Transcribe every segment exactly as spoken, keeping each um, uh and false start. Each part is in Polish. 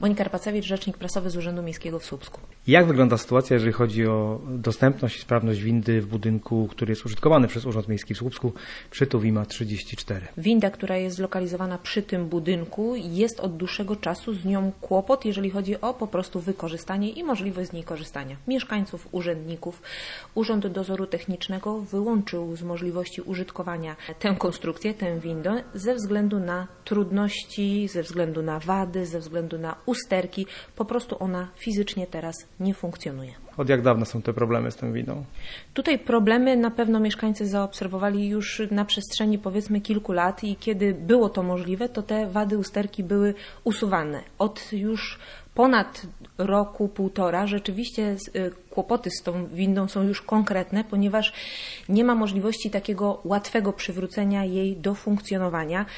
Monika Rypacewicz, rzecznik prasowy z Urzędu Miejskiego w Słupsku. Jak wygląda sytuacja, jeżeli chodzi o dostępność i sprawność windy w budynku, który jest użytkowany przez Urząd Miejski w Słupsku przy Tuwima trzydzieści cztery? Winda, która jest zlokalizowana przy tym budynku, jest od dłuższego czasu z nią kłopot, jeżeli chodzi o po prostu wykorzystanie i możliwość z niej korzystania mieszkańców, urzędników. Urząd Dozoru Technicznego wyłączył z możliwości użytkowania tę konstrukcję, tę windę ze względu na trudności, ze względu na wady, ze względu na usterki. Po prostu ona fizycznie teraz nie funkcjonuje. Od jak dawna są te problemy z tą windą? Tutaj problemy na pewno mieszkańcy zaobserwowali już na przestrzeni powiedzmy kilku lat i kiedy było to możliwe, to te wady, usterki były usuwane. Od już ponad roku, półtora rzeczywiście kłopoty z tą windą są już konkretne, ponieważ nie ma możliwości takiego łatwego przywrócenia jej do funkcjonowania.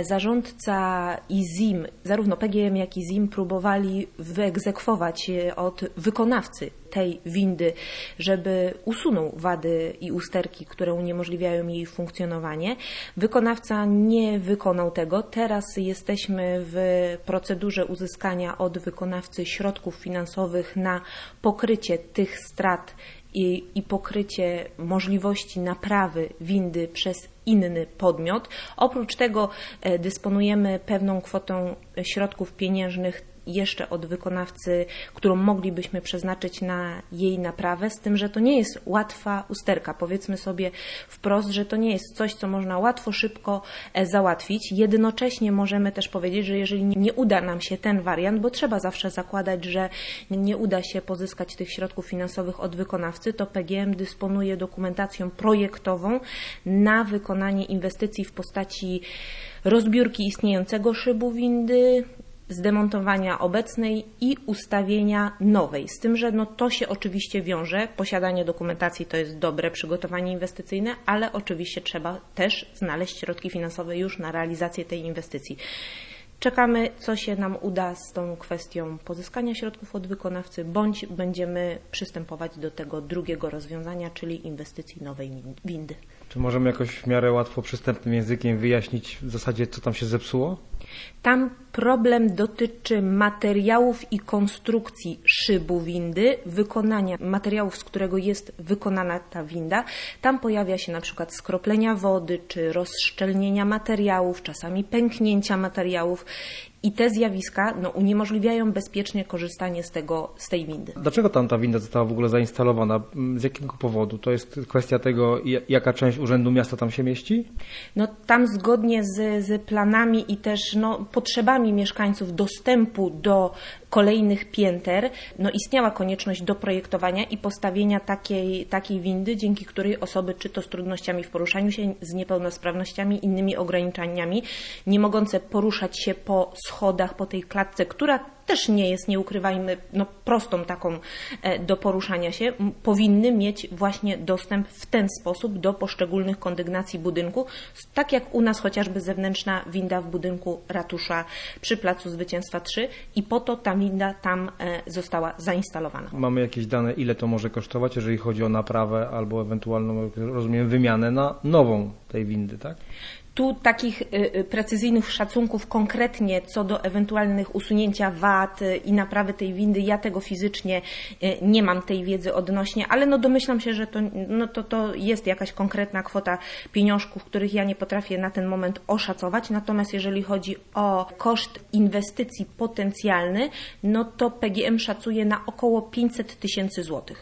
Zarządca i Z I M, zarówno P G M jak i Z I M próbowali wyegzekwować od wykonawcy tej windy, żeby usunął wady i usterki, które uniemożliwiają jej funkcjonowanie. Wykonawca nie wykonał tego. Teraz jesteśmy w procedurze uzyskania od wykonawcy środków finansowych na pokrycie tych strat i, i pokrycie możliwości naprawy windy przez inny podmiot. Oprócz tego dysponujemy pewną kwotą środków pieniężnych jeszcze od wykonawcy, którą moglibyśmy przeznaczyć na jej naprawę, z tym, że to nie jest łatwa usterka. Powiedzmy sobie wprost, że to nie jest coś, co można łatwo, szybko załatwić. Jednocześnie możemy też powiedzieć, że jeżeli nie uda nam się ten wariant, bo trzeba zawsze zakładać, że nie uda się pozyskać tych środków finansowych od wykonawcy, to P G M dysponuje dokumentacją projektową na wykonanie inwestycji w postaci rozbiórki istniejącego szybu windy, zdemontowania obecnej i ustawienia nowej. Z tym, że no to się oczywiście wiąże, posiadanie dokumentacji to jest dobre przygotowanie inwestycyjne, ale oczywiście trzeba też znaleźć środki finansowe już na realizację tej inwestycji. Czekamy, co się nam uda z tą kwestią pozyskania środków od wykonawcy, bądź będziemy przystępować do tego drugiego rozwiązania, czyli inwestycji nowej windy. Czy możemy jakoś w miarę łatwo przystępnym językiem wyjaśnić w zasadzie, co tam się zepsuło? Tam problem dotyczy materiałów i konstrukcji szybu windy, wykonania materiałów, z którego jest wykonana ta winda. Tam pojawia się na przykład skroplenia wody, czy rozszczelnienia materiałów, czasami pęknięcia materiałów. I te zjawiska no, uniemożliwiają bezpiecznie korzystanie z, tego, z tej windy. Dlaczego tam ta winda została w ogóle zainstalowana? Z jakiego powodu? To jest kwestia tego, jaka część Urzędu Miasta tam się mieści? No, tam zgodnie z, z planami i też no, potrzebami mieszkańców dostępu do kolejnych pięter no, istniała konieczność doprojektowania i postawienia takiej, takiej windy, dzięki której osoby, czy to z trudnościami w poruszaniu się, z niepełnosprawnościami, innymi ograniczeniami, nie mogące poruszać się po schodach, po tej klatce, która też nie jest, nie ukrywajmy, no, prostą taką do poruszania się, powinny mieć właśnie dostęp w ten sposób do poszczególnych kondygnacji budynku, tak jak u nas chociażby zewnętrzna winda w budynku ratusza przy Placu Zwycięstwa trzy i po to ta winda tam została zainstalowana. Mamy jakieś dane, ile to może kosztować, jeżeli chodzi o naprawę albo ewentualną, rozumiem, wymianę na nową tej windy, tak? Tu takich precyzyjnych szacunków konkretnie co do ewentualnych usunięcia wad i naprawy tej windy, ja tego fizycznie nie mam tej wiedzy odnośnie, ale no domyślam się, że to, no to, to jest jakaś konkretna kwota pieniążków, których ja nie potrafię na ten moment oszacować, natomiast jeżeli chodzi o koszt inwestycji potencjalny, no to P G M szacuje na około pięćset tysięcy złotych.